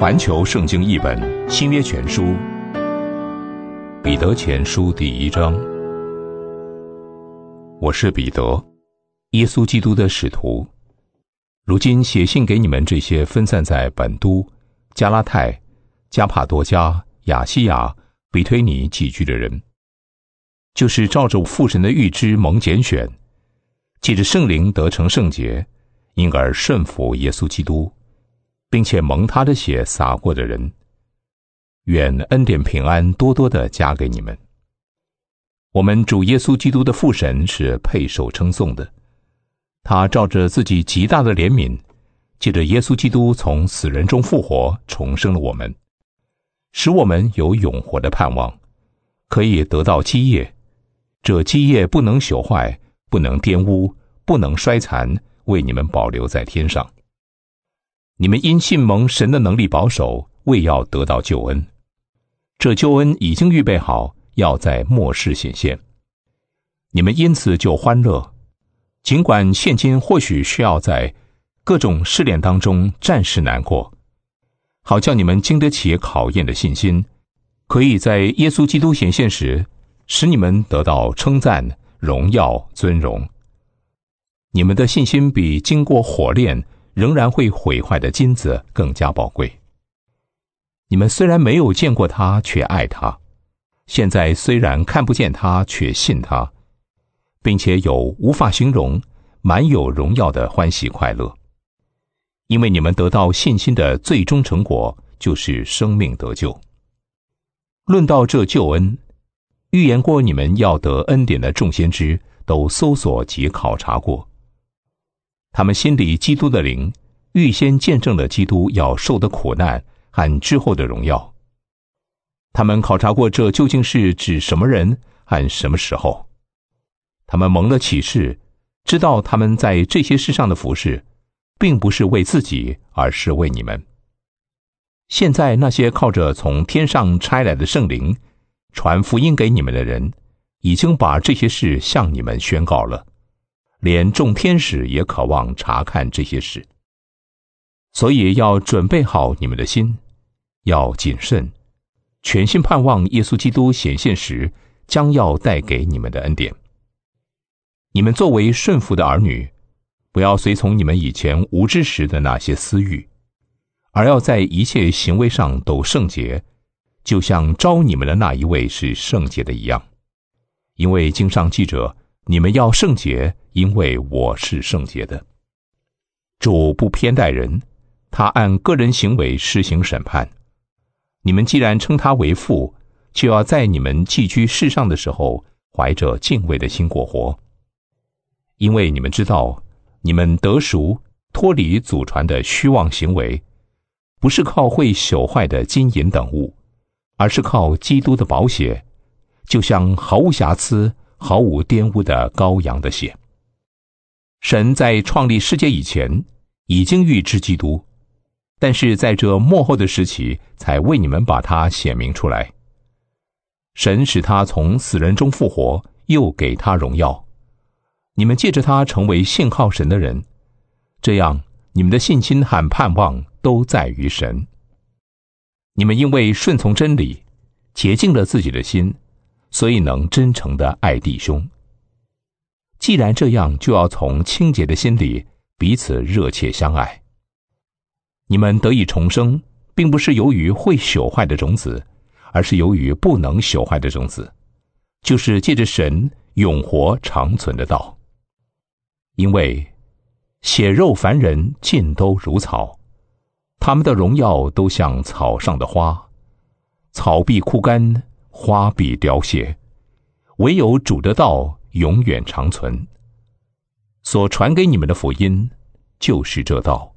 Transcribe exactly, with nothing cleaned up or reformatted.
环球圣经译本新约全书，彼得前书第一章。我是彼得，耶稣基督的使徒，如今写信给你们这些分散在本都、加拉太、加帕多家、亚西亚、比推尼寄居的人，就是照着父神的预知蒙拣选，借着圣灵得成圣洁，因而顺服耶稣基督，并且蒙他的血洒过的人，愿恩典平安多多地加给你们。我们主耶稣基督的父神是配受称颂的，他照着自己极大的怜悯，借着耶稣基督从死人中复活，重生了我们，使我们有永活的盼望，可以得到基业。这基业不能朽坏，不能玷污，不能衰残，为你们保留在天上。你们因信蒙神的能力保守，为要得到救恩。这救恩已经预备好，要在末世显现。你们因此就欢乐，尽管现今或许需要在各种试炼当中暂时难过，好叫你们经得起考验的信心，可以在耶稣基督显现时，使你们得到称赞、荣耀、尊荣。你们的信心比经过火炼仍然会毁坏的金子更加宝贵。你们虽然没有见过他，却爱他；现在虽然看不见他，却信他，并且有无法形容、满有荣耀的欢喜快乐。因为你们得到信心的最终成果，就是生命得救。论到这救恩，预言过你们要得恩典的众先知都搜索及考察过，他们心里基督的灵预先见证了基督要受的苦难和之后的荣耀。他们考察过这究竟是指什么人和什么时候。他们蒙了启示，知道他们在这些事上的服事，并不是为自己，而是为你们。现在那些靠着从天上差来的圣灵传福音给你们的人，已经把这些事向你们宣告了，连众天使也渴望查看这些事。所以要准备好你们的心，要谨慎，全心盼望耶稣基督显现时将要带给你们的恩典。你们作为顺服的儿女，不要随从你们以前无知时的那些私欲，而要在一切行为上都圣洁，就像召你们的那一位是圣洁的一样。因为经上记着，你们要圣洁，因为我是圣洁的。主不偏待人，他按个人行为施行审判。你们既然称他为父，就要在你们寄居世上的时候，怀着敬畏的心过活。因为你们知道，你们得赎，脱离祖传的虚妄行为，不是靠会朽坏的金银等物，而是靠基督的宝血，就像毫无瑕疵、毫无玷污的羔羊的血。神在创立世界以前已经预知基督，但是在这末后的时期才为你们把他显明出来。神使他从死人中复活，又给他荣耀。你们借着他成为信靠神的人，这样你们的信心和盼望都在于神。你们因为顺从真理，洁净了自己的心，所以能真诚地爱弟兄。既然这样，就要从清洁的心里彼此热切相爱。你们得以重生，并不是由于会朽坏的种子，而是由于不能朽坏的种子，就是借着神永活长存的道。因为血肉凡人尽都如草，他们的荣耀都像草上的花，草必枯干，花必凋谢，唯有主的道永远长存。所传给你们的福音，就是这道。